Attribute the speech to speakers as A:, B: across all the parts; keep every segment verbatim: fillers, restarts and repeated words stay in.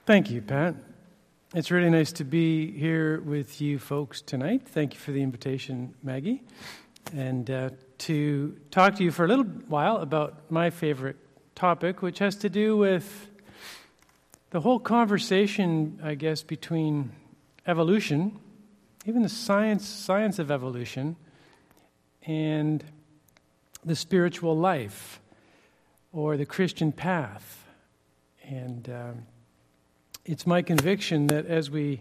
A: Thank you, Pat. It's really nice to be here with you folks tonight. Thank you for the invitation, Maggie, and uh, to talk to you for a little while about my favorite topic, which has to do with the whole conversation, I guess, between evolution, even the science science of evolution, and the spiritual life, or the Christian path. And um, it's my conviction that as we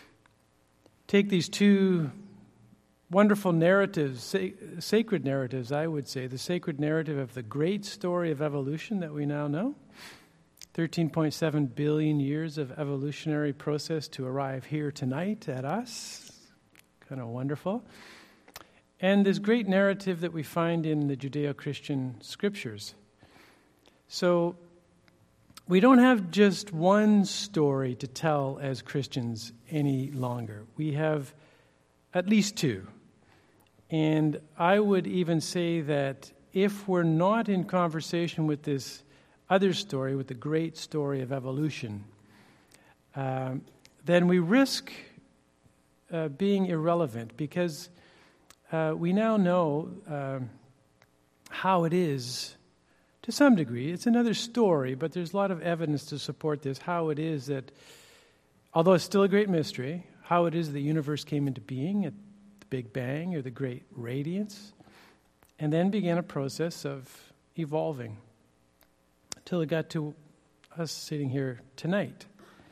A: take these two wonderful narratives, sa- sacred narratives, I would say, the sacred narrative of the great story of evolution that we now know, thirteen point seven billion years of evolutionary process to arrive here tonight at us, kind of wonderful, and this great narrative that we find in the Judeo-Christian scriptures. So we don't have just one story to tell as Christians any longer. We have at least two. And I would even say that if we're not in conversation with this other story, with the great story of evolution, um, then we risk uh, being irrelevant, because uh, we now know um, how it is. To some degree, it's another story, but there's a lot of evidence to support this, how it is that, although it's still a great mystery, how it is the universe came into being at the Big Bang or the Great Radiance, and then began a process of evolving until it got to us sitting here tonight.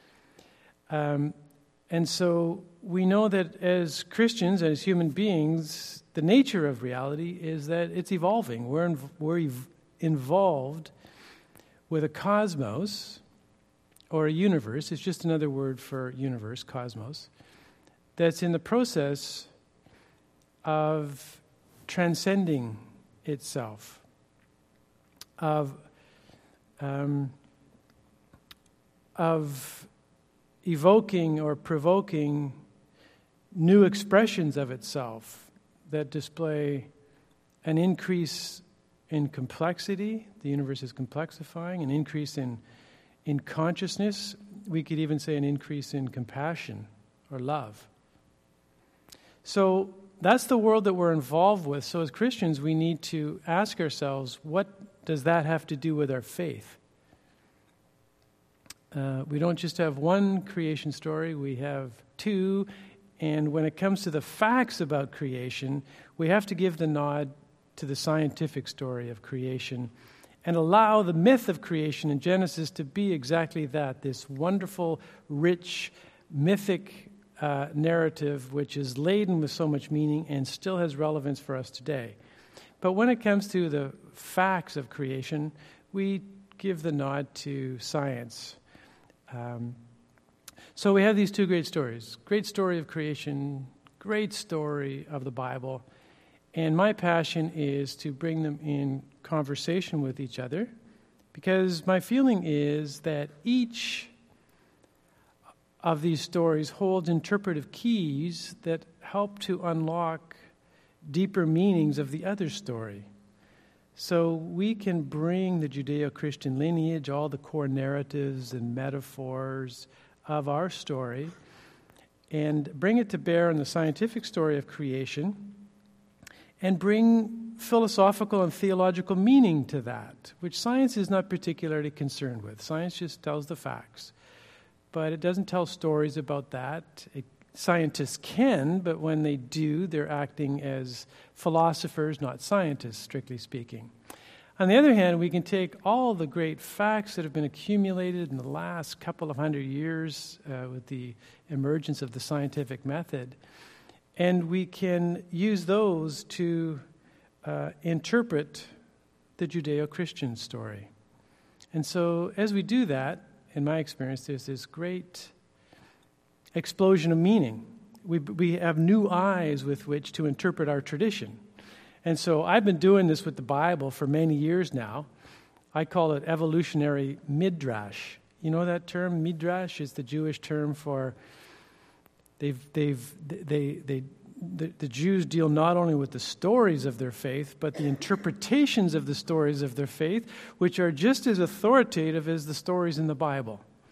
A: Um, and so we know that as Christians, as human beings, the nature of reality is that it's evolving. We're, in, we're ev- involved with a cosmos, or a universe, it's just another word for universe, cosmos, that's in the process of transcending itself, of um, of evoking or provoking new expressions of itself that display an increase in complexity. The universe is complexifying, an increase in in consciousness. We could even say an increase in compassion or love. So that's the world that we're involved with. So as Christians, we need to ask ourselves, what does that have to do with our faith? Uh, we don't just have one creation story, we have two. And when it comes to the facts about creation, we have to give the nod to the scientific story of creation and allow the myth of creation in Genesis to be exactly that, this wonderful, rich, mythic uh, narrative which is laden with so much meaning and still has relevance for us today. But when it comes to the facts of creation, we give the nod to science. Um, so we have these two great stories. Great story of creation, great story of the Bible. And my passion is to bring them in conversation with each other, because my feeling is that each of these stories holds interpretive keys that help to unlock deeper meanings of the other story. So we can bring the Judeo-Christian lineage, all the core narratives and metaphors of our story, and bring it to bear on the scientific story of creation, and bring philosophical and theological meaning to that, which science is not particularly concerned with. Science just tells the facts, but it doesn't tell stories about that. It, scientists can, but when they do, they're acting as philosophers, not scientists, strictly speaking. On the other hand, we can take all the great facts that have been accumulated in the last couple of hundred years uh, with the emergence of the scientific method, and we can use those to uh, interpret the Judeo-Christian story. And so as we do that, in my experience, there's this great explosion of meaning. We, we have new eyes with which to interpret our tradition. And so I've been doing this with the Bible for many years now. I call it evolutionary midrash. You know that term? Midrash is the Jewish term for they've they've they they the, the Jews deal not only with the stories of their faith, but the interpretations of the stories of their faith, which are just as authoritative as the stories in the Bible.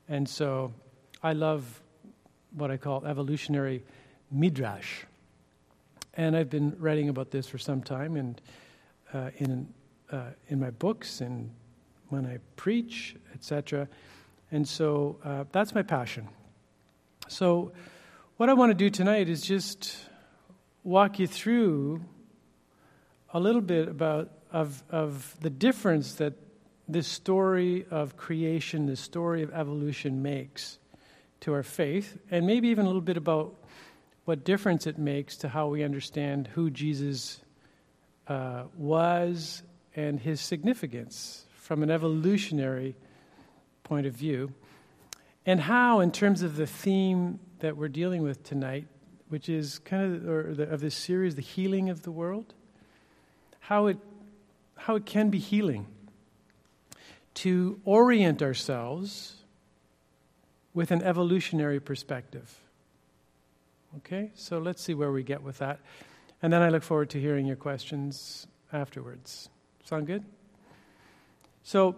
A: And so I love what I call evolutionary midrash. And I've been writing about this for some time, and uh, in uh, in my books and when I preach, et cetera. And so uh, that's my passion. So what I want to do tonight is just walk you through a little bit about of of the difference that this story of creation, this story of evolution makes to our faith, and maybe even a little bit about what difference it makes to how we understand who Jesus uh, was and his significance from an evolutionary point of view, and how, in terms of the theme that we're dealing with tonight, which is kind of or the, of this series, the healing of the world, how it how it can be healing to orient ourselves with an evolutionary perspective. Okay, so let's see where we get with that. And then I look forward to hearing your questions afterwards. Sound good? So,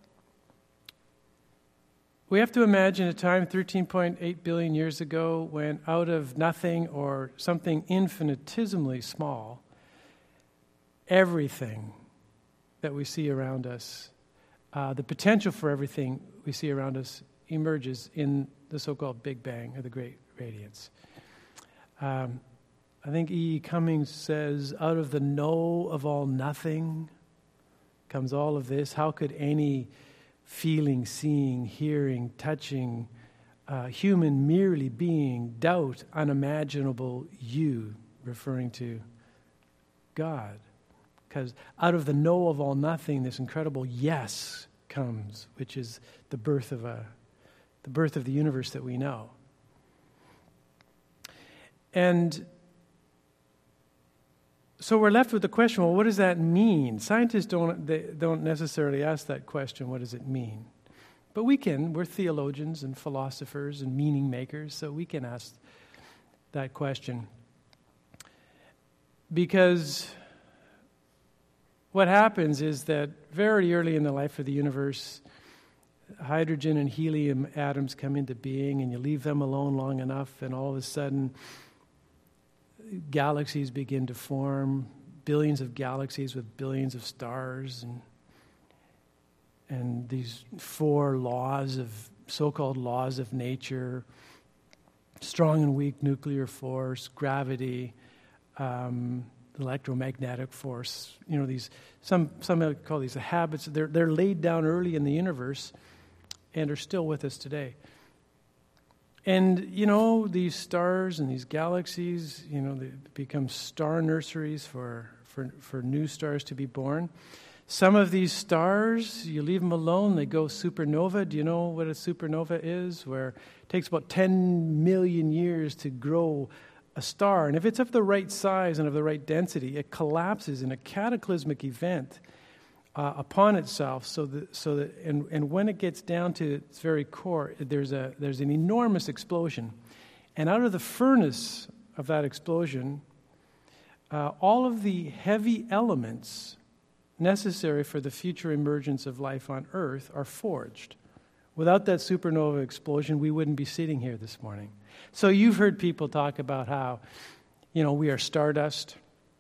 A: we have to imagine a time thirteen point eight billion years ago when out of nothing or something infinitesimally small, everything that we see around us, uh, the potential for everything we see around us emerges in the so-called Big Bang, or the Great Radiance. Um, I think E E. Cummings says, out of the no of all nothing comes all of this. How could any feeling, seeing, hearing, touching, uh, human merely being doubt unimaginable you, referring to God? Because out of the no of all nothing, this incredible yes comes, which is the birth of a, the birth of the universe that we know. And so we're left with the question, well, what does that mean? Scientists don't they don't necessarily ask that question, what does it mean? But we can. We're theologians and philosophers and meaning makers, so we can ask that question. Because what happens is that very early in the life of the universe, hydrogen and helium atoms come into being, and you leave them alone long enough, and all of a sudden galaxies begin to form, billions of galaxies with billions of stars, and and these four laws of, so-called laws of nature, strong and weak nuclear force, gravity, um, electromagnetic force, you know, these, some some call these the habits, they're, they're laid down early in the universe and are still with us today. And, you know, these stars and these galaxies, you know, they become star nurseries for, for, for new stars to be born. Some of these stars, you leave them alone, they go supernova. Do you know what a supernova is? Where it takes about ten million years to grow a star. And if it's of the right size and of the right density, it collapses in a cataclysmic event Uh, upon itself, so that so that and, and when it gets down to its very core, there's a there's an enormous explosion, and out of the furnace of that explosion, uh, all of the heavy elements necessary for the future emergence of life on Earth are forged. Without that supernova explosion, we wouldn't be sitting here this morning. So you've heard people talk about how, you know, we are stardust,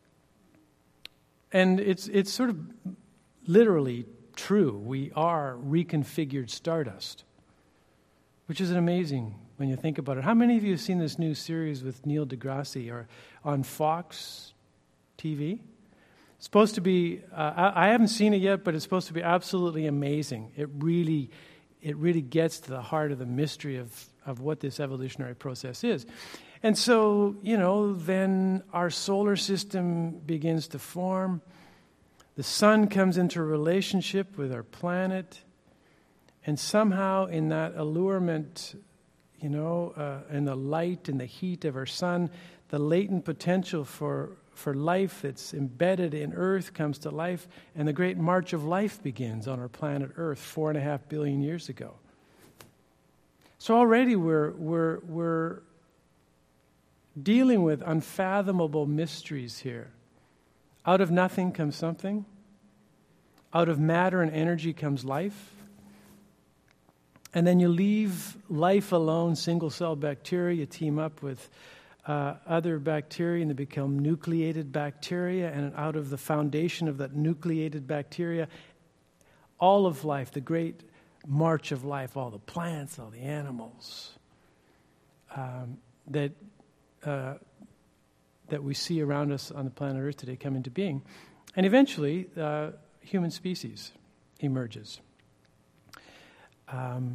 A: and it's it's sort of literally true. We are reconfigured stardust, which is amazing when you think about it. How many of you have seen this new series with Neil deGrasse or on Fox T V? It's supposed to be, uh, I, I haven't seen it yet, but it's supposed to be absolutely amazing. It really, it really gets to the heart of the mystery of, of what this evolutionary process is. And so, you know, then our solar system begins to form. The sun comes into relationship with our planet, and somehow in that allurement, you know, uh, in the light and the heat of our sun, the latent potential for, for life that's embedded in Earth comes to life, and the great march of life begins on our planet Earth four and a half billion years ago. So already we're we're we're dealing with unfathomable mysteries here. Out of nothing comes something. Out of matter and energy comes life. And then you leave life alone, single-cell bacteria, you team up with uh, other bacteria and they become nucleated bacteria, and out of the foundation of that nucleated bacteria, all of life, the great march of life, all the plants, all the animals um, that uh, that we see around us on the planet Earth today come into being. And eventually, uh, human species emerges. Um,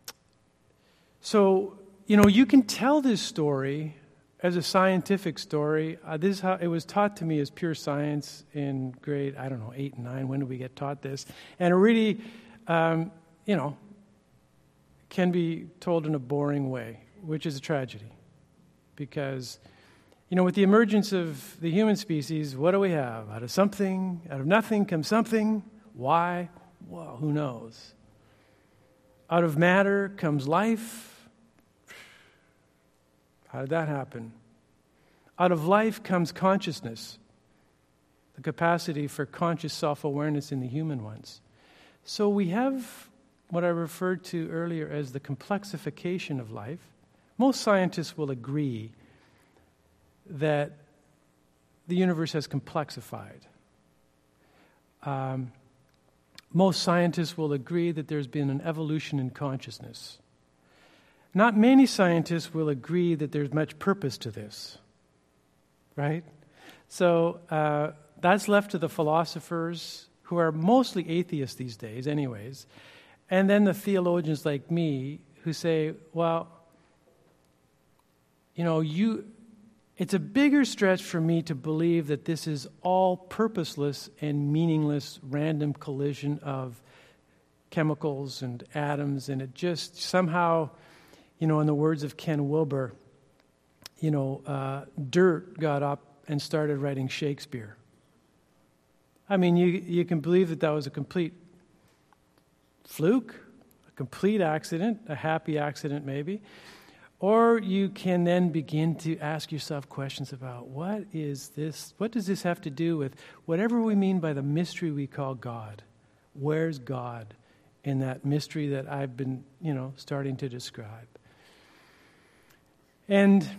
A: so, you know, you can tell this story as a scientific story. Uh, this is how it was taught to me as pure science in grade, I don't know, eight and nine. When did we get taught this? And it really, um, you know, can be told in a boring way, which is a tragedy. Because, you know, with the emergence of the human species, what do we have? Out of something, out of nothing comes something. Why? Well, who knows? Out of matter comes life. How did that happen? Out of life comes consciousness, the capacity for conscious self-awareness in the human ones. So we have what I referred to earlier as the complexification of life. Most scientists will agree that the universe has complexified. Um, most scientists will agree that there's been an evolution in consciousness. Not many scientists will agree that there's much purpose to this, right? So uh, that's left to the philosophers, who are mostly atheists these days anyways, and then the theologians like me who say, well, you know, you, it's a bigger stretch for me to believe that this is all purposeless and meaningless random collision of chemicals and atoms, and it just somehow, you know, in the words of Ken Wilber, you know, uh, dirt got up and started writing Shakespeare. I mean, you you can believe that that was a complete fluke, a complete accident, a happy accident maybe. Or you can then begin to ask yourself questions about what is this, what does this have to do with whatever we mean by the mystery we call God? Where's God in that mystery that I've been, you know, starting to describe? And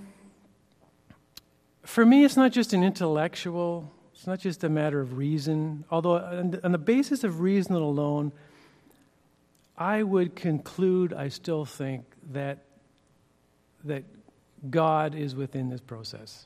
A: for me, it's not just an intellectual, it's not just a matter of reason, although on the basis of reason alone, I would conclude, I still think, that that God is within this process.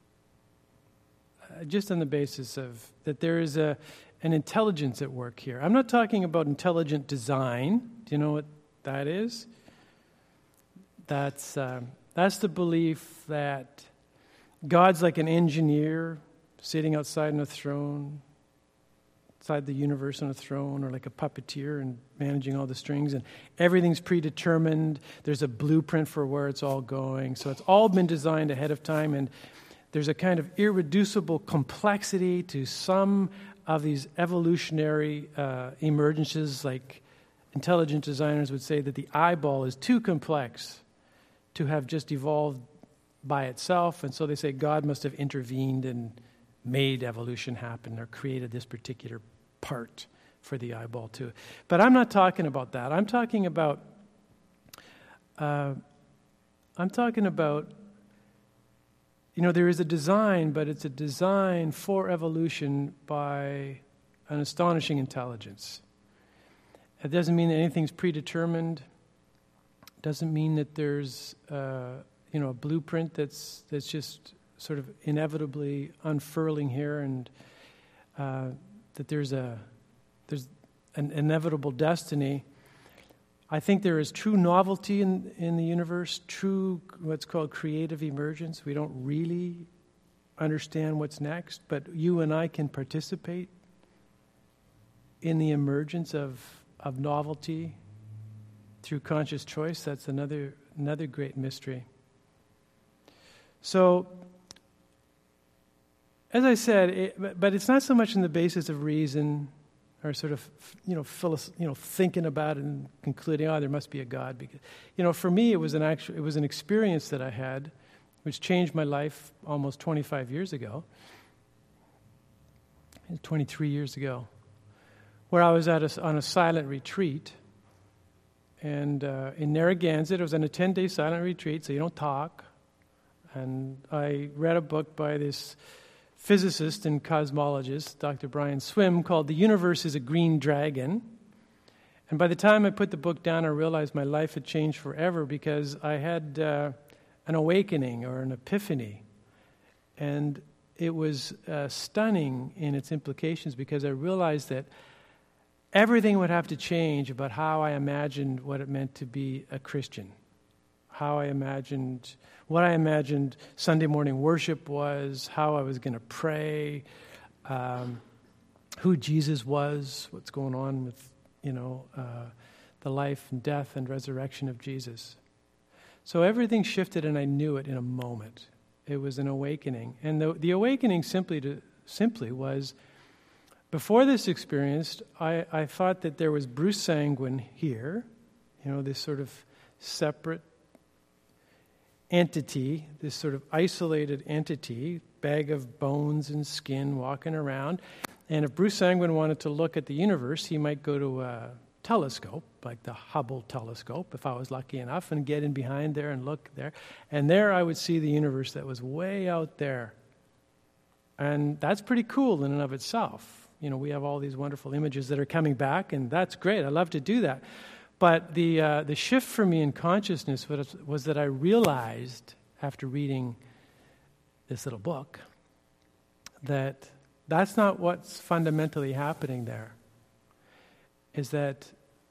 A: Uh, just on the basis of that there is a an intelligence at work here. I'm not talking about intelligent design. Do you know what that is? That's um, that's the belief that God's like an engineer sitting outside on a throne, outside the universe on a throne, or like a puppeteer and managing all the strings, and everything's predetermined. There's a blueprint for where it's all going. So it's all been designed ahead of time, and there's a kind of irreducible complexity to some of these evolutionary uh, emergences. Like intelligent designers would say that the eyeball is too complex to have just evolved by itself, and so they say God must have intervened and made evolution happen or created this particular part for the eyeball too. But I'm not talking about that. I'm talking about uh, I'm talking about, you know, there is a design, but it's a design for evolution by an astonishing intelligence. It doesn't mean that anything's predetermined. It doesn't mean that there's uh, you know, a blueprint that's that's just sort of inevitably unfurling here, and uh, that there's a there's an inevitable destiny. I think there is true novelty in in the universe, true what's called creative emergence. We don't really understand what's next, but you and I can participate in the emergence of of novelty through conscious choice. That's another another great mystery. So, as I said, it, but it's not so much on the basis of reason or sort of, you know, philosoph- you know, thinking about it and concluding, oh, there must be a God. Because, you know, for me, it was an actual, it was an experience that I had, which changed my life almost twenty-five years ago, twenty-three years ago, where I was at a, on a silent retreat, And uh, in Narragansett, I was on a ten-day silent retreat, so you don't talk. And I read a book by this physicist and cosmologist, Doctor Brian Swimme, called The Universe is a Green Dragon. And by the time I put the book down, I realized my life had changed forever because I had uh, an awakening or an epiphany. And it was uh, stunning in its implications because I realized that everything would have to change about how I imagined what it meant to be a Christian, how I imagined, what I imagined Sunday morning worship was, how I was going to pray, um, who Jesus was, what's going on with, you know, uh, the life and death and resurrection of Jesus. So everything shifted, and I knew it in a moment. It was an awakening, and the the awakening simply to simply was. Before this experience, I, I thought that there was Bruce Sanguin here, you know, this sort of separate entity, this sort of isolated entity, bag of bones and skin walking around. And if Bruce Sanguin wanted to look at the universe, he might go to a telescope, like the Hubble telescope, if I was lucky enough, and get in behind there and look there. And there I would see the universe that was way out there. And that's pretty cool in and of itself. You know, we have all these wonderful images that are coming back, and that's great. I love to do that. But the uh, the shift for me in consciousness was, was that I realized, after reading this little book, that that's not what's fundamentally happening there. Is that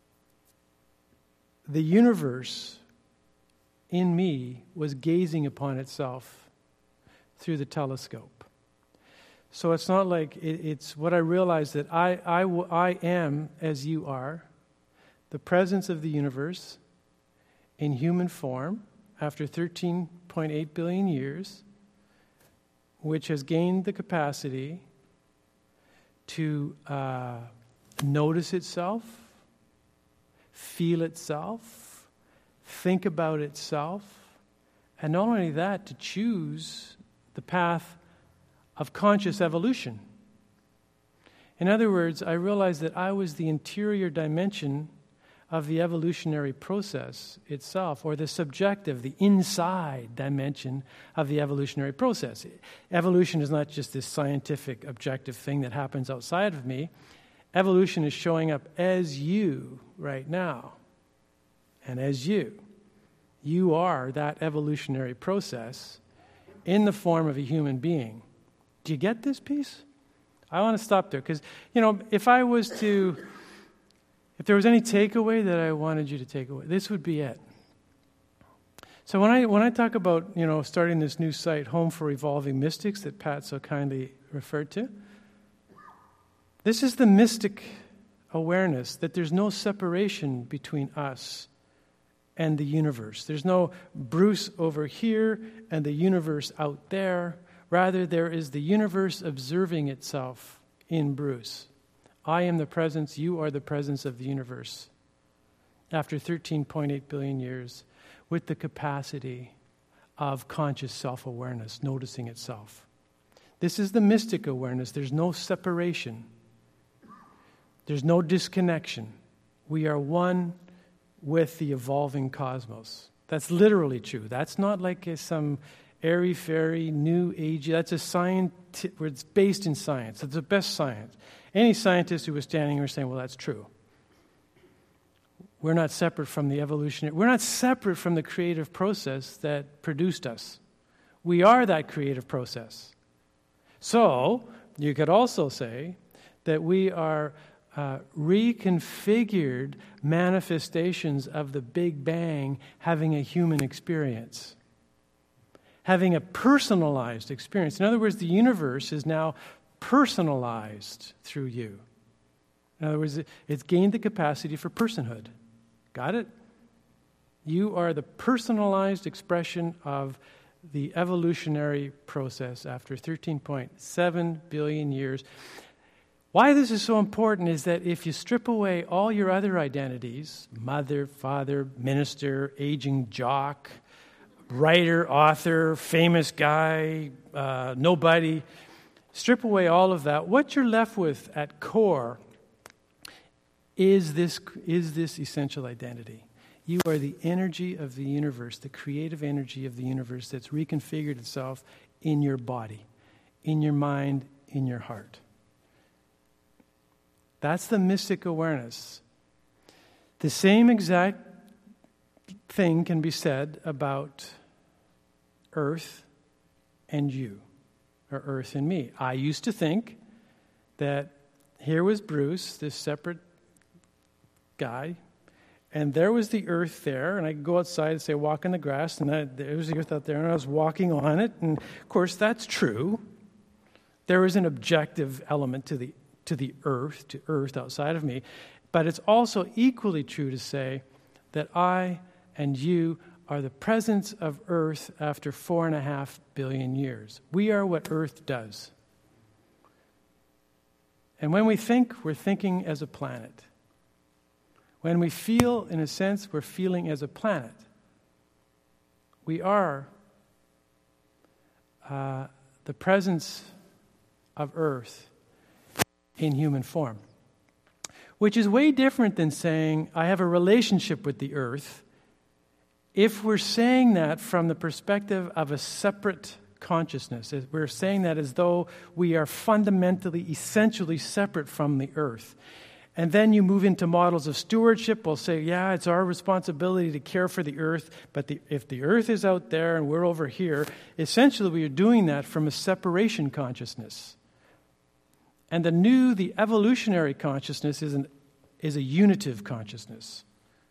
A: the universe in me was gazing upon itself through the telescope. So it's not like it, it's what I realized that I, I, I am, as you are, the presence of the universe in human form after thirteen point eight billion years, which has gained the capacity to uh, notice itself, feel itself, think about itself, and not only that, to choose the path of conscious evolution. In other words, I realized that I was the interior dimension of the evolutionary process itself, or the subjective, the inside dimension of the evolutionary process. Evolution is not just this scientific, objective thing that happens outside of me. Evolution is showing up as you right now. And as you. You are that evolutionary process in the form of a human being. Do you get this piece? I want to stop there because, you know, if I was to, if there was any takeaway that I wanted you to take away, this would be it. So when I when I talk about, you know, starting this new site, Home for Evolving Mystics, that Pat so kindly referred to, this is the mystic awareness that there's no separation between us and the universe. There's no Bruce over here and the universe out there. Rather, there is the universe observing itself in Bruce. I am the presence, you are the presence of the universe. After thirteen point eight billion years, with the capacity of conscious self-awareness, noticing itself. This is the mystic awareness. There's no separation. There's no disconnection. We are one with the evolving cosmos. That's literally true. That's not like a, some airy-fairy, new age. That's a science where it's based in science. It's the best science. Any scientist who was standing here saying, well, that's true. We're not separate from the evolutionary. We're not separate from the creative process that produced us. We are that creative process. So, you could also say that we are uh, reconfigured manifestations of the Big Bang having a human experience. Having a personalized experience. In other words, the universe is now personalized through you. In other words, it's gained the capacity for personhood. Got it? You are the personalized expression of the evolutionary process after thirteen point seven billion years. Why this is so important is that if you strip away all your other identities, mother, father, minister, aging jock, writer, author, famous guy, uh, nobody, strip away all of that, what you're left with at core is this is this essential identity. You are the energy of the universe, the creative energy of the universe that's reconfigured itself in your body, in your mind, in your heart. That's the mystic awareness. The same exact thing can be said about Earth and you, or Earth and me. I used to think that here was Bruce, this separate guy, and there was the earth there, and I could go outside and say, walk in the grass, and I, there was the earth out there, and I was walking on it, and of course that's true. There is an objective element to the to the earth, to earth outside of me, but it's also equally true to say that I and you are the presence of earth after four and a half billion years. We are what earth does. And when we think, we're thinking as a planet. When we feel, in a sense, we're feeling as a planet. We are uh, the presence of Earth in human form, which is way different than saying, I have a relationship with the Earth, if we're saying that from the perspective of a separate consciousness. We're saying that as though we are fundamentally, essentially separate from the Earth. And then you move into models of stewardship. We'll say, yeah, it's our responsibility to care for the earth, but the, if the earth is out there and we're over here, essentially we are doing that from a separation consciousness. And the new, the evolutionary consciousness is, an, is a unitive consciousness.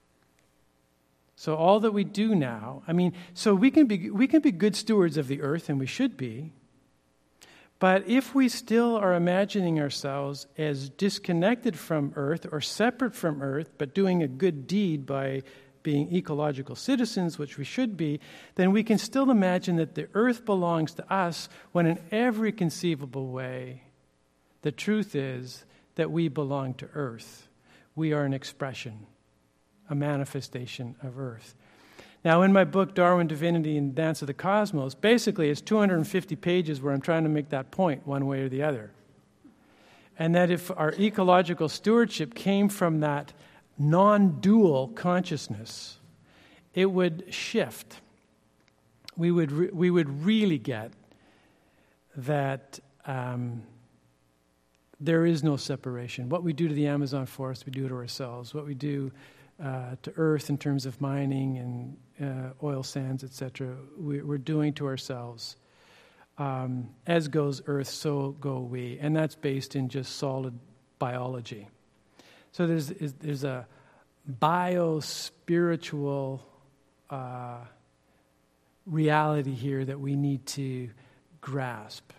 A: So all that we do now, I mean, so we can be we can be good stewards of the earth, and we should be. But if we still are imagining ourselves as disconnected from Earth or separate from Earth, but doing a good deed by being ecological citizens, which we should be, then we can still imagine that the Earth belongs to us when in every conceivable way, the truth is that we belong to Earth. We are an expression, a manifestation of Earth. Now, in my book, Darwin, Divinity, and Dance of the Cosmos, basically it's two hundred fifty pages where I'm trying to make that point one way or the other. And that if our ecological stewardship came from that non-dual consciousness, it would shift. We would, re- we would really get that um, there is no separation. What we do to the Amazon forest, we do to ourselves. What we do Uh, to earth in terms of mining and uh, oil sands, et cetera, we, we're doing to ourselves. Um, as goes earth, so go we. And that's based in just solid biology. So there's, is, there's a bio-spiritual uh, reality here that we need to grasp.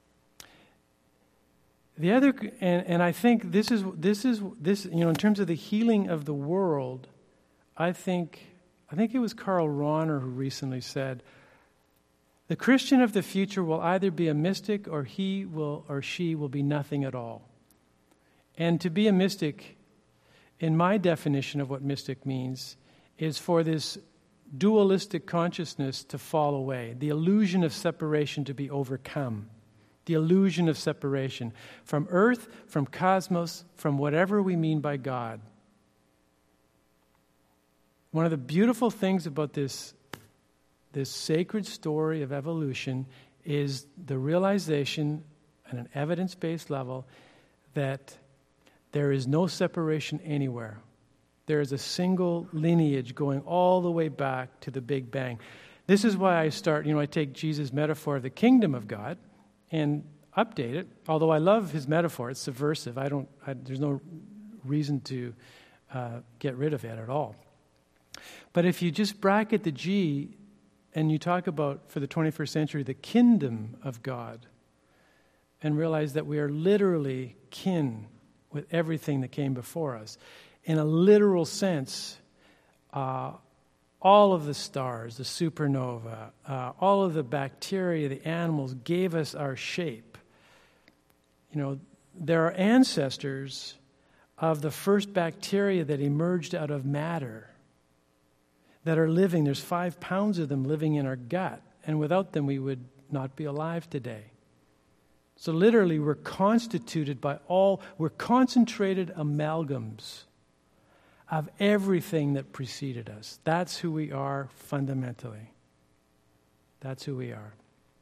A: The other, and, and I think this is this is this you know in terms of the healing of the world, I think I think it was Karl Rahner who recently said, the Christian of the future will either be a mystic or he will or she will be nothing at all. And to be a mystic, in my definition of what mystic means, is for this dualistic consciousness to fall away, the illusion of separation to be overcome. The illusion of separation from earth, from cosmos, from whatever we mean by God. One of the beautiful things about this, this sacred story of evolution is the realization at an evidence-based level that there is no separation anywhere. There is a single lineage going all the way back to the Big Bang. This is why I start, you know, I take Jesus' metaphor of the kingdom of God and update it, although I love his metaphor. It's subversive. I don't, I, there's no reason to uh, get rid of it at all. But if you just bracket the G and you talk about, for the twenty-first century, the kingdom of God, and realize that we are literally kin with everything that came before us. In a literal sense, uh, all of the stars, the supernova, uh, all of the bacteria, the animals gave us our shape. You know, there are ancestors of the first bacteria that emerged out of matter that are living. There's five pounds of them living in our gut, and without them we would not be alive today. So literally we're constituted by all, we're concentrated amalgams of everything that preceded us. That's who we are fundamentally. That's who we are.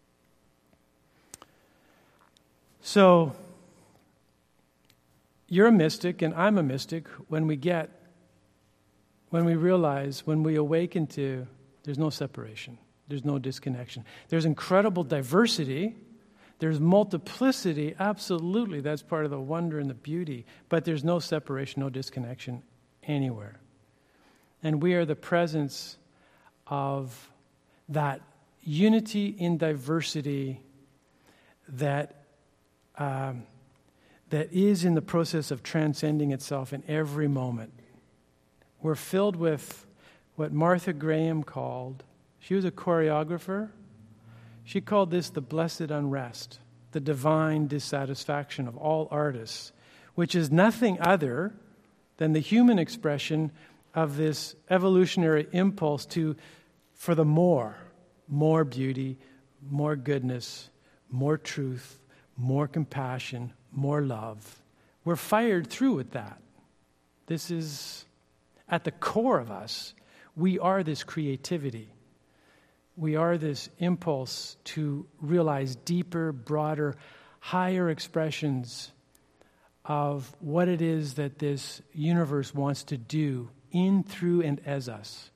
A: So, you're a mystic and I'm a mystic when we get, when we realize, when we awaken to, there's no separation. There's no disconnection. There's incredible diversity. There's multiplicity. Absolutely. That's part of the wonder and the beauty. But there's no separation, no disconnection anywhere. And we are the presence of that unity in diversity that um, that is in the process of transcending itself in every moment. We're filled with what Martha Graham called, she was a choreographer, she called this the blessed unrest, the divine dissatisfaction of all artists, which is nothing other than the human expression of this evolutionary impulse to, for the more, more beauty, more goodness, more truth, more compassion, more love. We're fired through with that. This is at the core of us. We are this creativity. We are this impulse to realize deeper, broader, higher expressions of what it is that this universe wants to do in, through, and as us.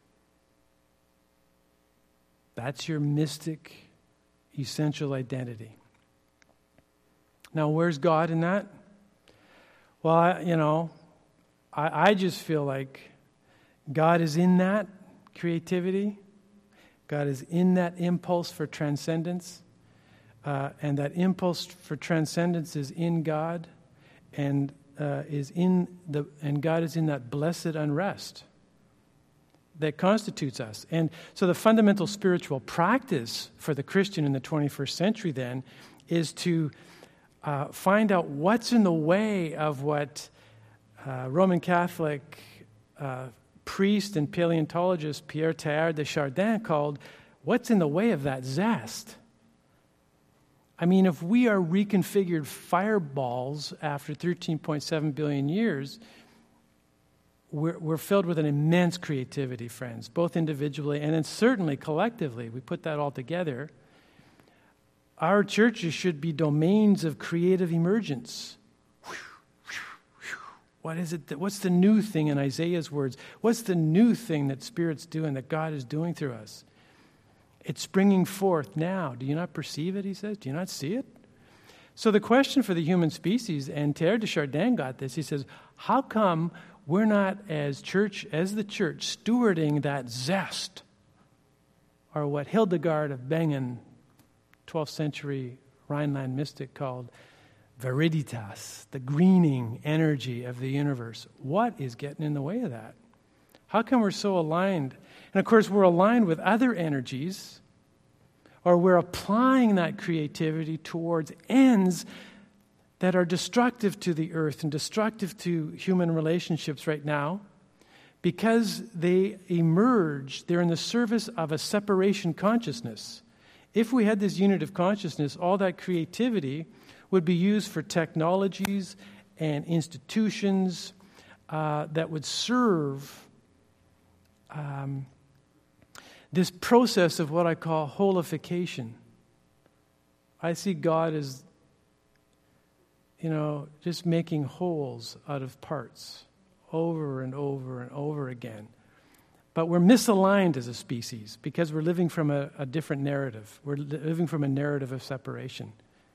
A: That's your mystic, essential identity. Now, where's God in that? Well, I, you know, I, I just feel like God is in that creativity. God is in that impulse for transcendence. Uh, and that impulse for transcendence is in God, and uh, is in the and God is in that blessed unrest that constitutes us. And so the fundamental spiritual practice for the Christian in the twenty-first century then is to uh, find out what's in the way of what uh, Roman Catholic uh, priest and paleontologist Pierre Teilhard de Chardin called, what's in the way of that zest? I mean, if we are reconfigured fireballs after thirteen point seven billion years, we're, we're filled with an immense creativity, friends, both individually and then certainly collectively. We put that all together. Our churches should be domains of creative emergence. What is it? That, what's the new thing in Isaiah's words? What's the new thing that Spirit's doing, that God is doing through us? It's springing forth now. Do you not perceive it, he says? Do you not see it? So the question for the human species, and Teilhard de Chardin got this, he says, how come we're not, as church, as the church, stewarding that zest, or what Hildegard of Bingen, twelfth century Rhineland mystic, called viriditas, the greening energy of the universe? What is getting in the way of that? How come we're so aligned? And of course, we're aligned with other energies, or we're applying that creativity towards ends that are destructive to the earth and destructive to human relationships right now, because they emerge, they're in the service of a separation consciousness. If we had this unit of consciousness, all that creativity would be used for technologies and institutions uh, that would serve um, this process of what I call holification. I see God as, you know, just making wholes out of parts over and over and over again. But we're misaligned as a species because we're living from a, a different narrative. We're li- living from a narrative of separation.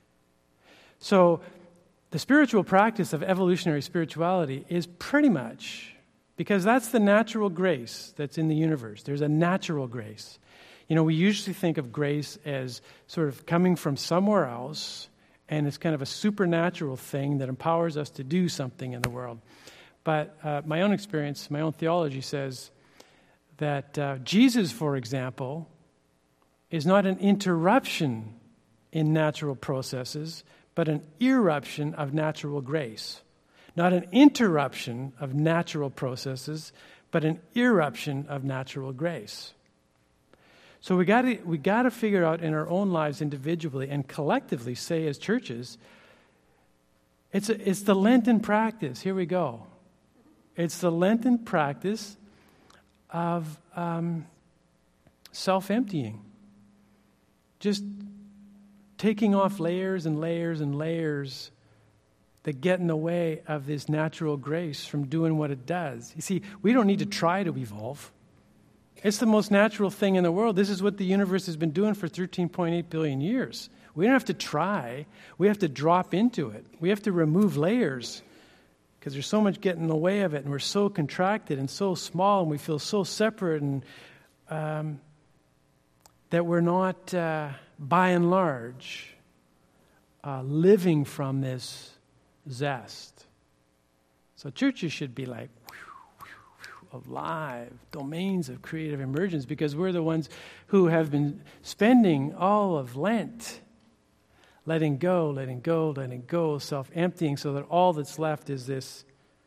A: So the spiritual practice of evolutionary spirituality is pretty much, because that's the natural grace that's in the universe. There's a natural grace. You know, we usually think of grace as sort of coming from somewhere else, and it's kind of a supernatural thing that empowers us to do something in the world. But uh, my own experience, my own theology says that uh, Jesus, for example, is not an interruption in natural processes, but an irruption of natural grace. Not an interruption of natural processes, but an irruption of natural grace. So we got to we got to figure out in our own lives individually and collectively, say as churches, it's a, it's the Lenten practice. Here we go. It's the Lenten practice of um, self-emptying. Just taking off layers and layers and layers that get in the way of this natural grace from doing what it does. You see, we don't need to try to evolve. It's the most natural thing in the world. This is what the universe has been doing for thirteen point eight billion years. We don't have to try. We have to drop into it. We have to remove layers because there's so much getting in the way of it, and we're so contracted and so small, and we feel so separate, and um, that we're not, uh, by and large, uh, living from this zest. So churches should be like whew, whew, whew, alive, domains of creative emergence, because we're the ones who have been spending all of Lent letting go, letting go, letting go, self-emptying, so that all that's left is this,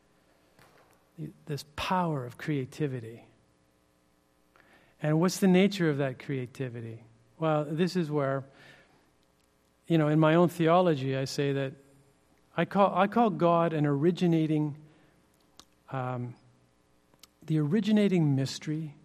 A: this power of creativity. And what's the nature of that creativity? Well, this is where, you know, in my own theology, I say that I call I call God an originating, um, the originating mystery,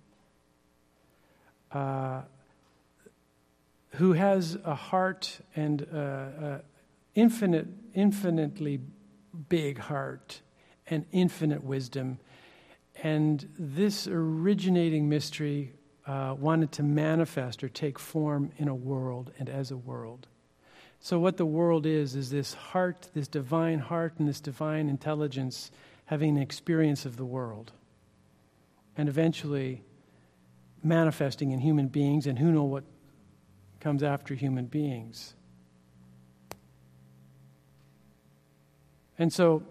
A: uh, who has a heart and uh, uh, infinite, infinitely big heart and infinite wisdom. And this originating mystery uh, wanted to manifest or take form in a world and as a world. So what the world is, is this heart, this divine heart and this divine intelligence having an experience of the world. And eventually manifesting in human beings, and who know what comes after human beings. And so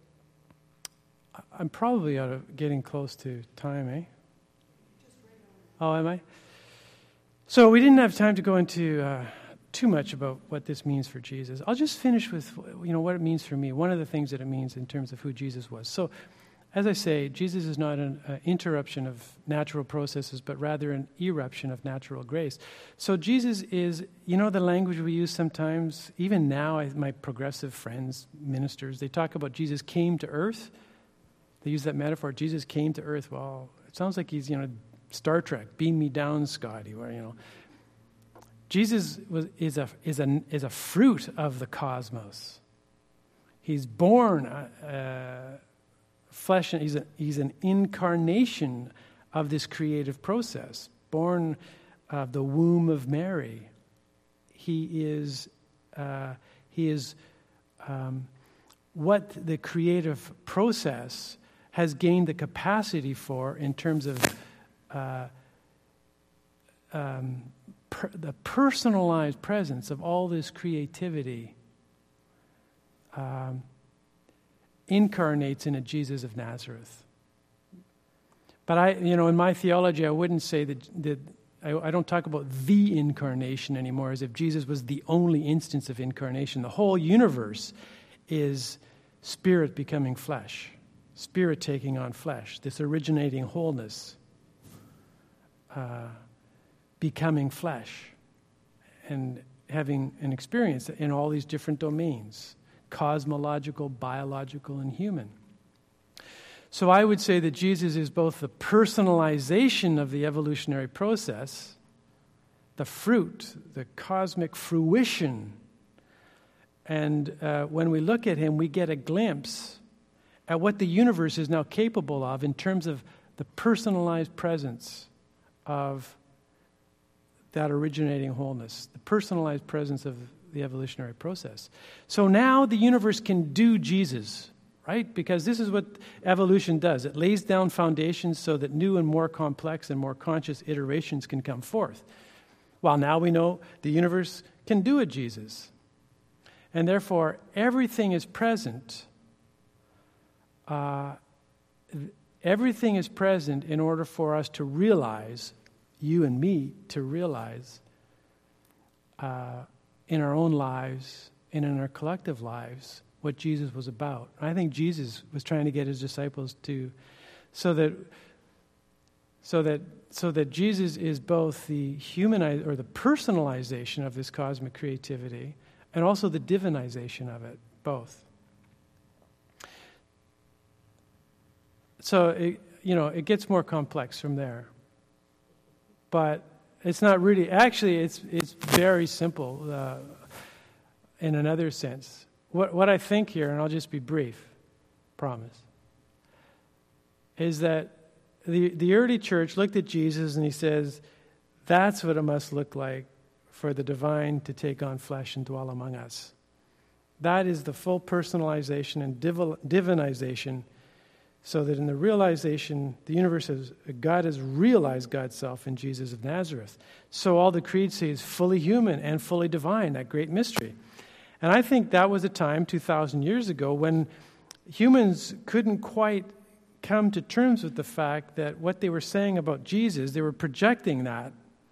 A: I'm probably out of getting close to time, eh? Oh, am I? So we didn't have time to go into uh, too much about what this means for Jesus. I'll just finish with, you know, what it means for me. One of the things that it means in terms of who Jesus was. So, as I say, Jesus is not an uh, interruption of natural processes, but rather an eruption of natural grace. So Jesus is, you know, the language we use sometimes, even now, I, my progressive friends, ministers, they talk about Jesus came to earth. They use that metaphor, Jesus came to earth. Well, it sounds like he's, you know, Star Trek, beam me down, Scotty, where, you know. Jesus was, is, a, is, a, is a fruit of the cosmos. He's born uh, flesh, and he's, a, he's an incarnation of this creative process, born of the womb of Mary. He is, uh, he is um, what the creative process has gained the capacity for in terms of uh, um, per, the personalized presence of all this creativity. Um, incarnates in a Jesus of Nazareth. But I, you know, in my theology, I wouldn't say that, that I, I don't talk about the incarnation anymore as if Jesus was the only instance of incarnation. The whole universe is spirit becoming flesh, spirit taking on flesh, this originating wholeness uh, becoming flesh and having an experience in all these different domains. Cosmological, biological, and human. So I would say that Jesus is both the personalization of the evolutionary process, the fruit, the cosmic fruition. And uh, when we look at him, we get a glimpse at what the universe is now capable of in terms of the personalized presence of that originating wholeness, the personalized presence of the evolutionary process. So now the universe can do Jesus, right? Because this is what evolution does. It lays down foundations so that new and more complex and more conscious iterations can come forth. Well, now we know the universe can do a Jesus. And therefore, everything is present. Uh, everything is present in order for us to realize, you and me, to realize uh, in our own lives and in our collective lives what Jesus was about. I think Jesus was trying to get his disciples to, so that, so that, so that Jesus is both the humanized or the personalization of this cosmic creativity and also the divinization of it, both. so, it, you know, it gets more complex from there. But it's not really, actually, it's it's very simple uh, in another sense. What what I think here, and I'll just be brief, promise, is that the, the early church looked at Jesus and he says, that's what it must look like for the divine to take on flesh and dwell among us. That is the full personalization and div- divinization, so that in the realization, the universe has, God has realized God's self in Jesus of Nazareth. So all the creeds say is fully human and fully divine, that great mystery. And I think that was a time two thousand years ago when humans couldn't quite come to terms with the fact that what they were saying about Jesus, they were projecting that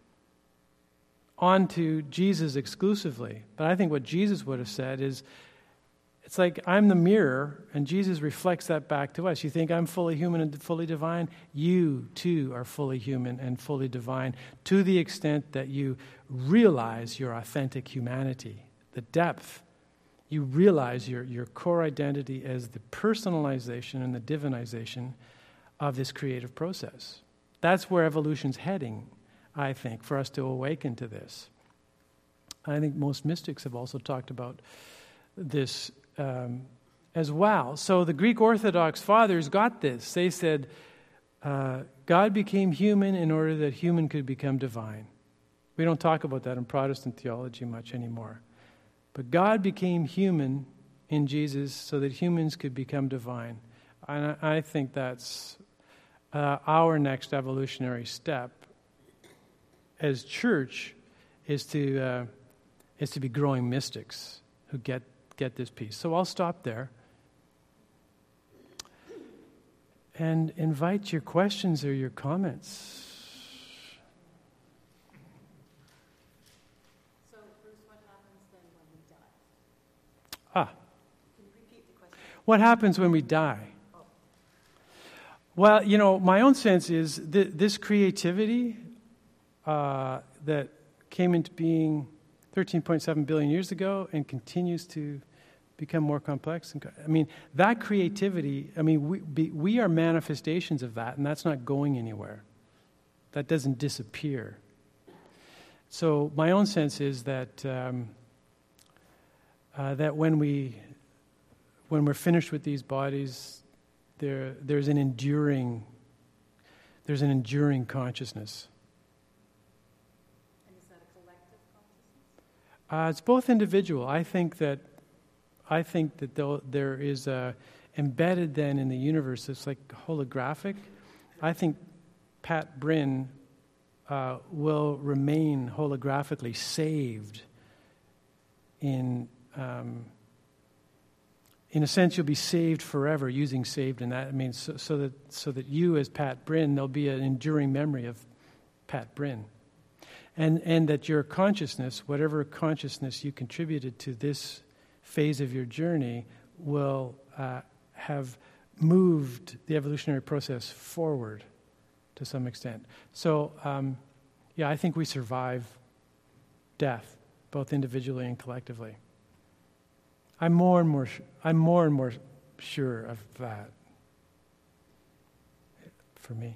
A: onto Jesus exclusively. But I think what Jesus would have said is, it's like I'm the mirror, and Jesus reflects that back to us. You think I'm fully human and fully divine? You, too, are fully human and fully divine to the extent that you realize your authentic humanity, the depth. You realize your, your core identity as the personalization and the divinization of this creative process. That's where evolution's heading, I think, for us to awaken to this. I think most mystics have also talked about this um, as well. So the Greek Orthodox fathers got this. They said, uh, God became human in order that human could become divine. We don't talk about that in Protestant theology much anymore. But God became human in Jesus so that humans could become divine. And I, I think that's uh, our next evolutionary step as church is to uh, is to be growing mystics who get get this piece. So I'll stop there and invite your questions or your comments.
B: So, Bruce, what happens then when we die?
A: Ah.
B: Can you repeat the question?
A: What happens when we die?
B: Oh.
A: Well, you know, my own sense is th- this creativity uh, that came into being thirteen point seven billion years ago and continues to become more complex. And, I mean, that creativity, I mean, we, be, we are manifestations of that, and that's not going anywhere. That doesn't disappear. So my own sense is that um, uh, that when we when we're finished with these bodies, there there's an enduring there's an enduring consciousness.
B: And is that a collective consciousness?
A: Uh, it's both individual. I think that I think that though there is a embedded then in the universe. It's like holographic. I think Pat Bryn uh, will remain holographically saved. In um, in a sense, you'll be saved forever. Using saved in that, I mean, so, so that so that you, as Pat Bryn, there'll be an enduring memory of Pat Bryn. And and that your consciousness, whatever consciousness you contributed to this phase of your journey, will uh, have moved the evolutionary process forward to some extent. So, um, yeah, I think we survive death, both individually and collectively. I'm more and more. I'm more and more sure of that. For me.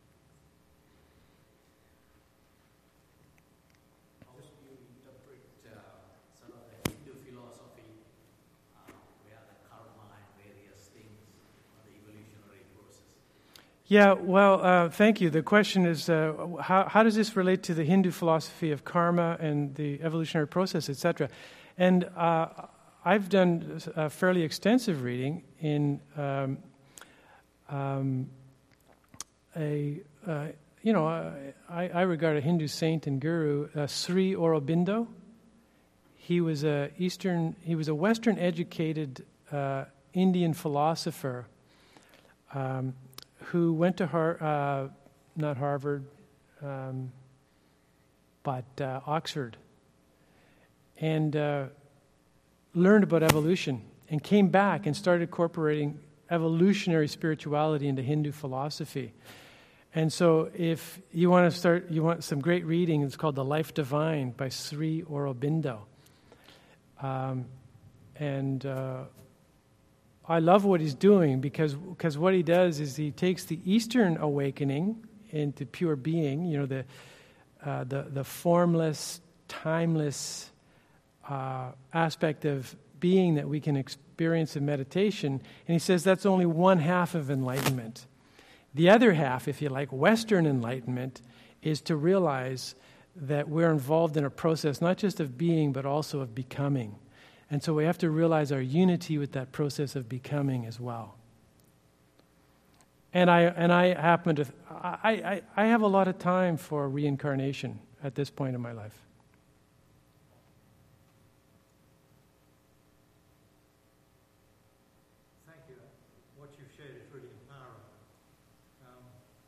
A: Yeah, well, uh, thank you. The question is, uh, how, how does this relate to the Hindu philosophy of karma and the evolutionary process, et cetera? And uh, I've done a fairly extensive reading in um, um, a, uh, you know, I, I regard a Hindu saint and guru, uh, Sri Aurobindo. He was a Eastern, he was a Western-educated uh, Indian philosopher. Um, who went to Har- uh, not Harvard, um, but uh, Oxford, and uh, learned about evolution, and came back and started incorporating evolutionary spirituality into Hindu philosophy. And so if you want to start, you want some great reading, it's called The Life Divine by Sri Aurobindo. Um, and uh, I love what he's doing because because what he does is he takes the Eastern awakening into pure being, you know, the uh, the the formless, timeless uh, aspect of being that we can experience in meditation, and he says that's only one half of enlightenment. The other half, if you like, Western enlightenment, is to realize that we're involved in a process not just of being but also of becoming. And so we have to realize our unity with that process of becoming as well. And I and I happen to, I, I, I have a lot of time for reincarnation at this point in my life.
C: Thank you. What you've shared is really empowering. Um,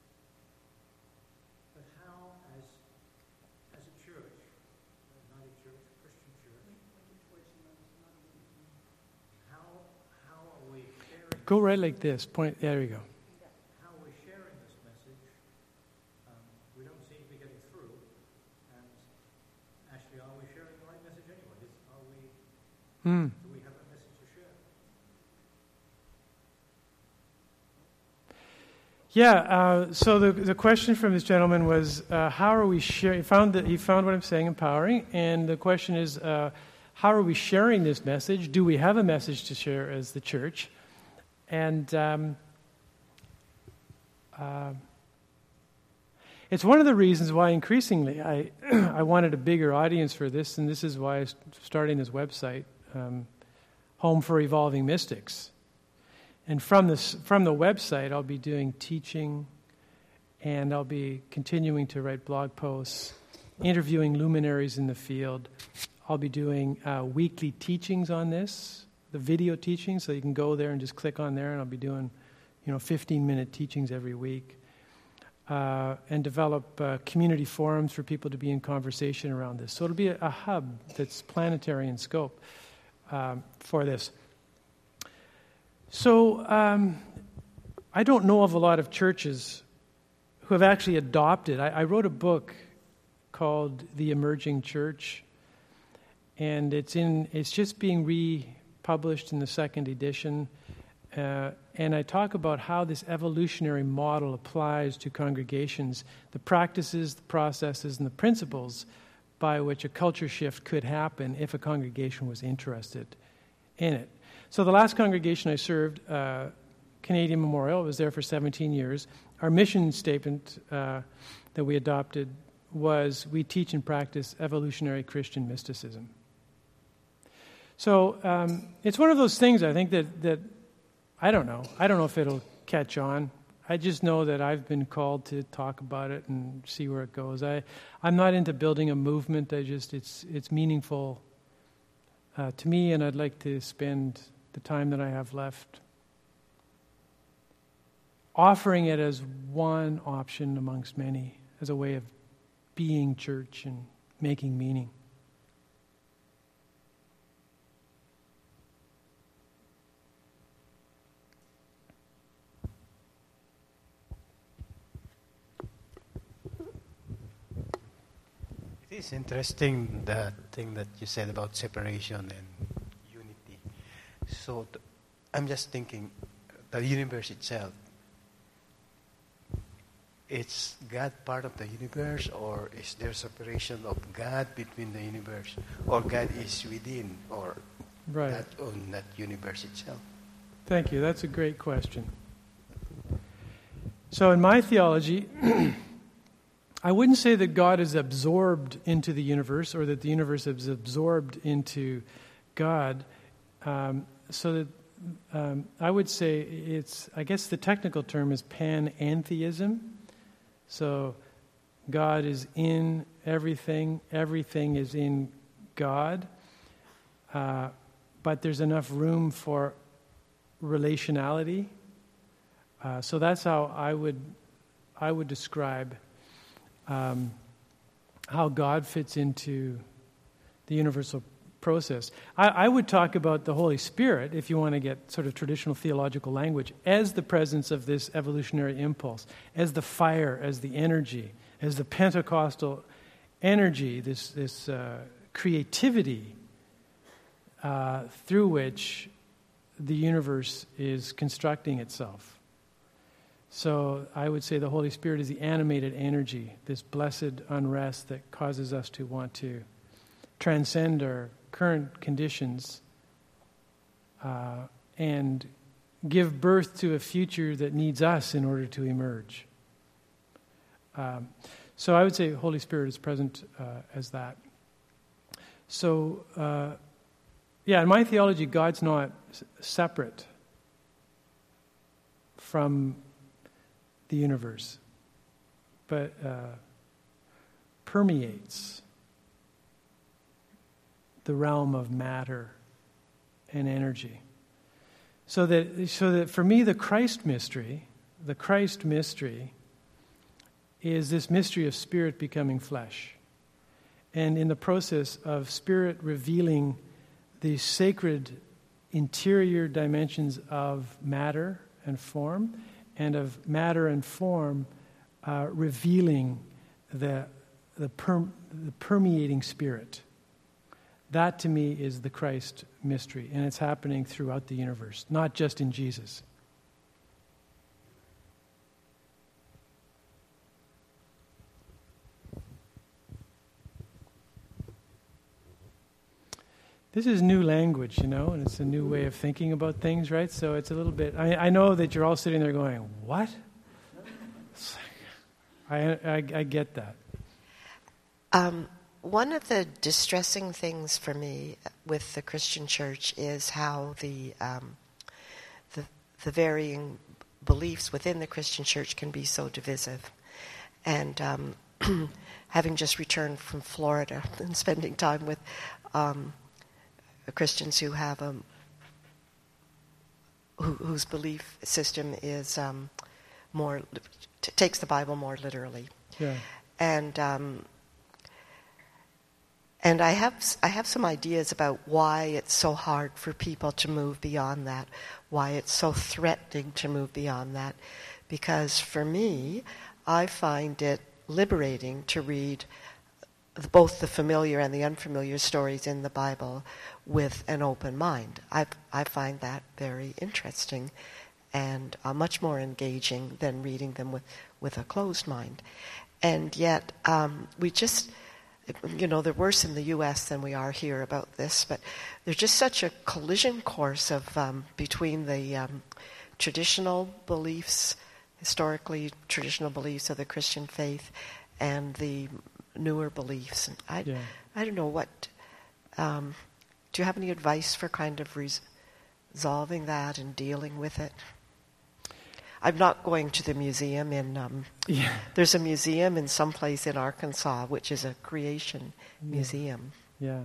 C: but how, as as a church, a United Church, a Christian church, how how are we sharing?
A: Go right like this. Point. There we go.
C: How are we sharing this message? Um, we don't seem to be getting through. And actually, are we sharing the right message anyway? Is, are we?
A: Hmm.
C: Do we have a message to share?
A: Yeah. Uh, so the the question from this gentleman was, uh, how are we sharing? He found that he found what I'm saying empowering, and the question is, uh, how are we sharing this message? Do we have a message to share as the church? And um, uh, it's one of the reasons why increasingly I I wanted a bigger audience for this, and this is why I'm starting this website, um, Home for Evolving Mystics. And from this from the website, I'll be doing teaching, and I'll be continuing to write blog posts, interviewing luminaries in the field. I'll be doing uh, weekly teachings on this, the video teachings, so you can go there and just click on there, and I'll be doing, you know, fifteen-minute teachings every week, uh, and develop uh, community forums for people to be in conversation around this. So it'll be a, a hub that's planetary in scope um, for this. So um, I don't know of a lot of churches who have actually adopted. I, I wrote a book called The Emerging Church, and it's in it's just being republished in the second edition. Uh, and I talk about how this evolutionary model applies to congregations, the practices, the processes, and the principles by which a culture shift could happen if a congregation was interested in it. So the last congregation I served, uh, Canadian Memorial, I was there for seventeen years. Our mission statement uh, that we adopted was, we teach and practice evolutionary Christian mysticism. So um, it's one of those things, I think, that, that, I don't know. I don't know if it'll catch on. I just know that I've been called to talk about it and see where it goes. I, I'm not into building a movement. I just, it's, it's meaningful uh, to me, and I'd like to spend the time that I have left offering it as one option amongst many, as a way of being church and making meaning.
D: It is interesting, that thing that you said about separation and unity. So th- I'm just thinking, the universe itself, is God part of the universe, or is there separation of God between the universe, or God is within, or
A: Right.
D: that on that universe itself?
A: Thank you. That's a great question. So in my theology, I wouldn't say that God is absorbed into the universe, or that the universe is absorbed into God. Um, so that um, I would say it's, I guess the technical term is panentheism. So God is in everything, everything is in God, uh, but there's enough room for relationality. Uh, so that's how I would I would describe um, how God fits into the universal process. I, I would talk about the Holy Spirit, if you want to get sort of traditional theological language, as the presence of this evolutionary impulse, as the fire, as the energy, as the Pentecostal energy, this, this uh, creativity uh, through which the universe is constructing itself. So I would say the Holy Spirit is the animated energy, this blessed unrest that causes us to want to transcend our current conditions uh, and give birth to a future that needs us in order to emerge. Um, so I would say Holy Spirit is present uh, as that. So, uh, yeah, in my theology, God's not s- separate from the universe, but uh, permeates the realm of matter and energy. So that, so that for me, the Christ mystery, the Christ mystery is this mystery of spirit becoming flesh. And in the process of spirit revealing the sacred interior dimensions of matter and form, and of matter and form uh, revealing the, the, per, the permeating spirit. That to me is the Christ mystery, and it's happening throughout the universe, not just in Jesus. This is new language, you know, and it's a new way of thinking about things, right? So it's a little bit, I, I know that you're all sitting there going, what? I, I, I get that.
E: Um, one of the distressing things for me with the Christian church is how the, um, the, the varying beliefs within the Christian church can be so divisive. And um, having just returned from Florida and spending time with um, Christians who have a who, whose belief system is um, more t- takes the Bible more literally,
A: Yeah.
E: and um, and I have I have some ideas about why it's so hard for people to move beyond that, why it's so threatening to move beyond that, because for me, I find it liberating to read both the familiar and the unfamiliar stories in the Bible with an open mind. I I find that very interesting and uh, much more engaging than reading them with, with a closed mind. And yet, um, we just, you know, they're worse in the U S than we are here about this, but there's just such a collision course of um, between the um, traditional beliefs, historically traditional beliefs of the Christian faith, and the newer beliefs. And I,
A: Yeah.
E: I don't know what. Um, do you have any advice for kind of res- resolving that and dealing with it? I'm not going to the museum in. Um,
A: Yeah.
E: There's a museum in some place in Arkansas, which is a creation
A: Yeah.
E: museum.
A: Yeah.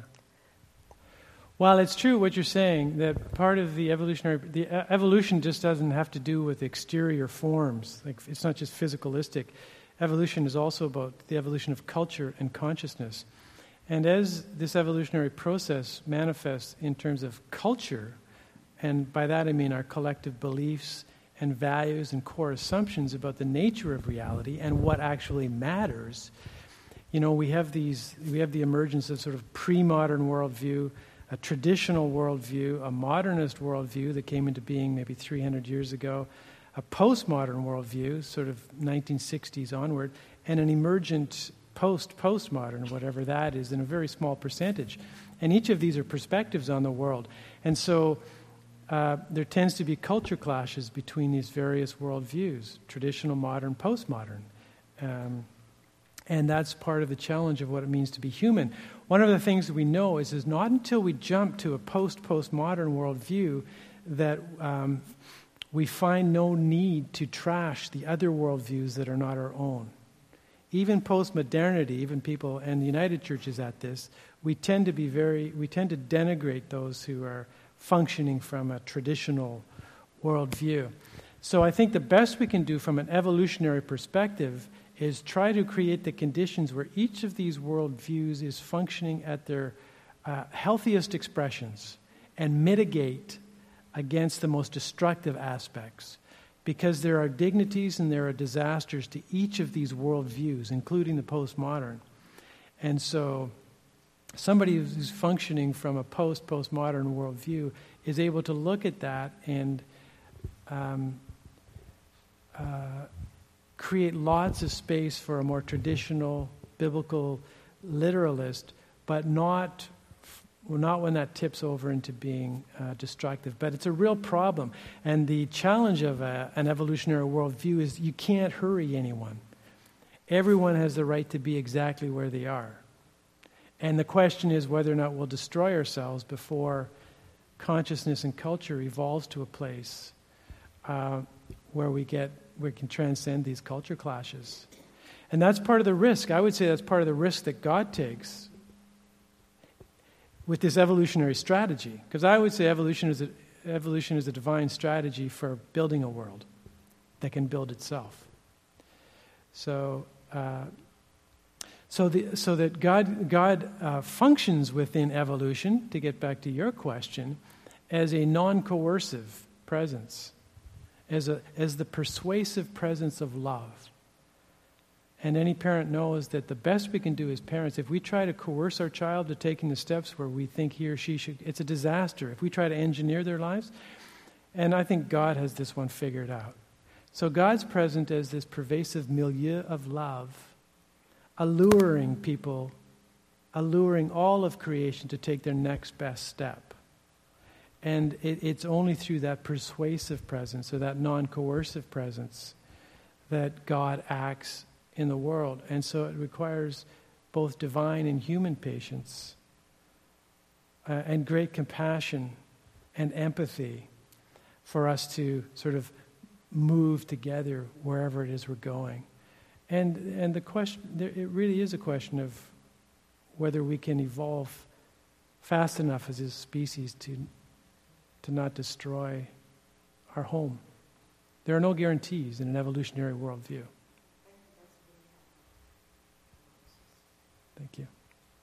A: Well, it's true what you're saying, that part of the evolutionary, the uh, evolution just doesn't have to do with exterior forms. Like, it's not just physicalistic. Evolution is also about the evolution of culture and consciousness. And as this evolutionary process manifests in terms of culture, and by that I mean our collective beliefs and values and core assumptions about the nature of reality and what actually matters, you know, we have these, we have the emergence of sort of pre-modern worldview, a traditional worldview, a modernist worldview that came into being maybe three hundred years ago, a postmodern worldview, sort of nineteen sixties onward, and an emergent post-postmodern, whatever that is, in a very small percentage. And each of these are perspectives on the world. And so uh, there tends to be culture clashes between these various worldviews, traditional, modern, postmodern. Um, and that's part of the challenge of what it means to be human. One of the things that we know is it's not until we jump to a post-postmodern worldview that um, we find no need to trash the other worldviews that are not our own. Even post-modernity, even people, and the United Church is at this, we tend to be very, we tend to denigrate those who are functioning from a traditional worldview. So I think the best we can do from an evolutionary perspective is try to create the conditions where each of these worldviews is functioning at their uh, healthiest expressions and mitigate against the most destructive aspects. Because there are dignities and there are disasters to each of these worldviews, including the postmodern. And so somebody who's, who's functioning from a post-postmodern worldview is able to look at that and um, uh, create lots of space for a more traditional biblical literalist, but not well, not when that tips over into being uh, destructive. But it's a real problem. And the challenge of a, an evolutionary worldview is you can't hurry anyone. Everyone has the right to be exactly where they are. And the question is whether or not we'll destroy ourselves before consciousness and culture evolves to a place uh, where we get we can transcend these culture clashes. And that's part of the risk. I would say that's part of the risk that God takes with this evolutionary strategy. Because I would say evolution is a, evolution is a divine strategy for building a world that can build itself. So, uh, so the so that God God uh, functions within evolution. To get back to your question, as a non-coercive presence, as a as the persuasive presence of love. And any parent knows that the best we can do as parents, if we try to coerce our child to taking the steps where we think he or she should, it's a disaster. If we try to engineer their lives, and I think God has this one figured out. So God's present as this pervasive milieu of love, alluring people, alluring all of creation to take their next best step. And it, it's only through that persuasive presence, or that non-coercive presence, that God acts in the world. And so it requires both divine and human patience, uh, and great compassion and empathy for us to sort of move together wherever it is we're going. And and the question, there, it really is a question of whether we can evolve fast enough as a species to to not destroy our home. There are no guarantees in an evolutionary worldview. Thank you.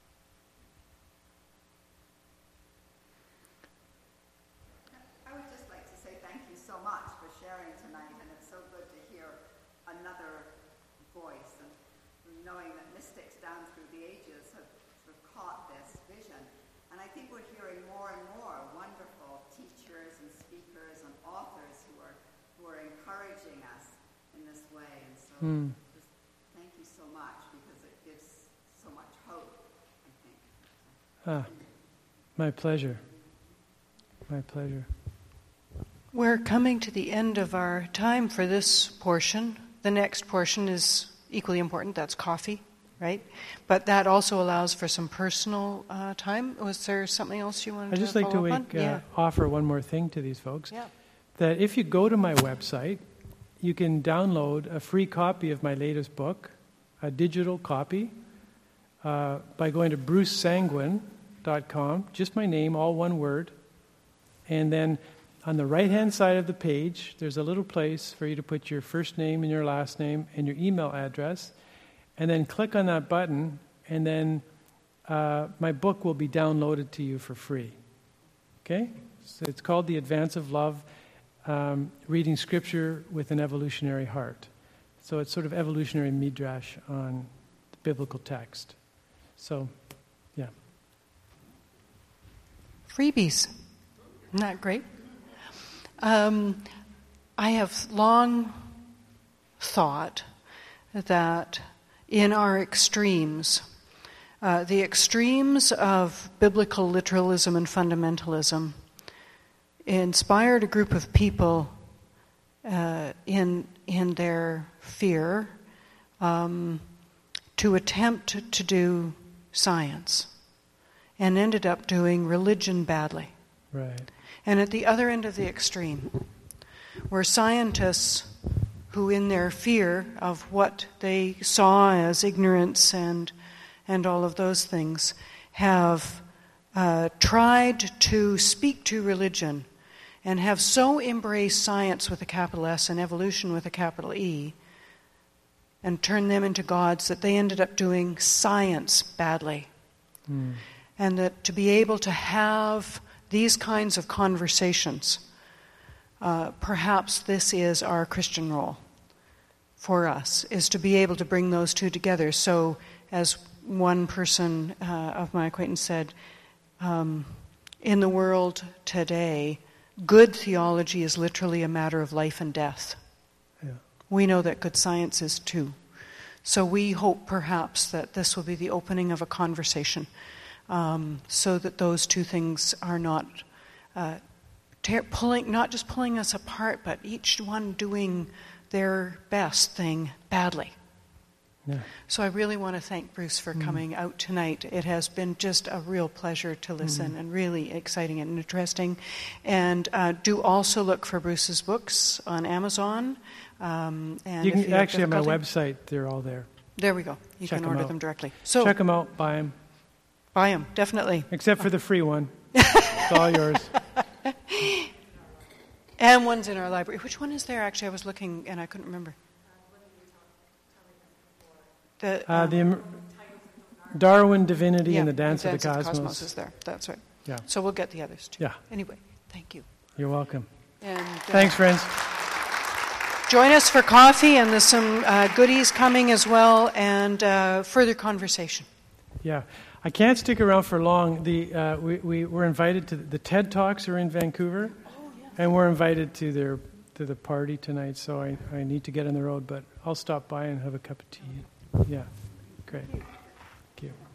F: I would just like to say thank you so much for sharing tonight, and it's so good to hear another voice, and knowing that mystics down through the ages have sort of caught this vision. And I think we're hearing more and more wonderful teachers and speakers and authors who are who are encouraging us in this way. And so
A: Mm.
F: just thank you so much, because it gives so much hope, I think.
A: Ah, my pleasure. My pleasure.
G: We're coming to the end of our time for this portion. The next portion is equally important. That's coffee, right? But that also allows for some personal uh, time. Was there something else you wanted
A: I'd just
G: to
A: like to
G: follow up
A: make,
G: on?
A: uh,
G: Yeah.
A: offer one more thing to these folks.
G: Yeah.
A: That if you go to my website, you can download a free copy of my latest book, a digital copy, uh, by going to bruce sanguin dot com, just my name, all one word. And then on the right-hand side of the page, there's a little place for you to put your first name and your last name and your email address. And then click on that button, and then uh, my book will be downloaded to you for free. Okay? So it's called The Advance of Love, um, Reading Scripture with an Evolutionary Heart. So it's sort of evolutionary midrash on the biblical text. So, yeah.
G: Freebies. Isn't that great? Um, I have long thought that in our extremes, uh, the extremes of biblical literalism and fundamentalism inspired a group of people uh, in in their fear um, to attempt to do science, and ended up doing religion badly.
A: Right.
G: And at the other end of the extreme, were scientists who, in their fear of what they saw as ignorance and and all of those things, have uh, tried to speak to religion and have so embraced science with a capital S and evolution with a capital E and turned them into gods that they ended up doing science badly.
A: Mm.
G: And that to be able to have these kinds of conversations, uh, perhaps this is our Christian role for us, is to be able to bring those two together. So as one person uh, of my acquaintance said, um, in the world today, good theology is literally a matter of life and death.
A: Yeah.
G: We know that good science is too. So we hope perhaps that this will be the opening of a conversation, um, so that those two things are not uh, tear, pulling, not just pulling us apart, but each one doing their best thing badly.
A: Yeah.
G: So I really want to thank Bruce for coming mm. out tonight. It has been just a real pleasure to listen mm. and really exciting and interesting. And uh, do also look for Bruce's books on Amazon. Um, and
A: you can
G: if you
A: actually, on my
G: difficulty-
A: website, they're all there.
G: There we go. You
A: Check
G: can
A: them
G: order
A: out.
G: them directly. So
A: Check them out, buy them.
G: buy them, definitely.
A: Except for the free one. It's all yours.
G: And one's in our library. Which one is there? Actually, I was looking and I couldn't remember. The,
A: Uh,
G: um,
A: the Am- Darwin, Divinity,
G: yeah,
A: and the Dance,
G: the
A: of the Cosmos.
G: Cosmos is there. That's right.
A: Yeah.
G: So we'll get the others too.
A: Yeah.
G: Anyway, thank you.
A: You're welcome.
G: And uh,
A: Thanks, friends.
G: join us for coffee, and there's some uh, goodies coming as well, and uh, further conversation.
A: Yeah. I can't stick around for long. The uh, we, we were invited to the TED Talks are in Vancouver,
G: Oh, yes.
A: and we're invited to their to the party tonight. So I, I need to get on the road, but I'll stop by and have a cup of tea. Yeah, great. Thank you.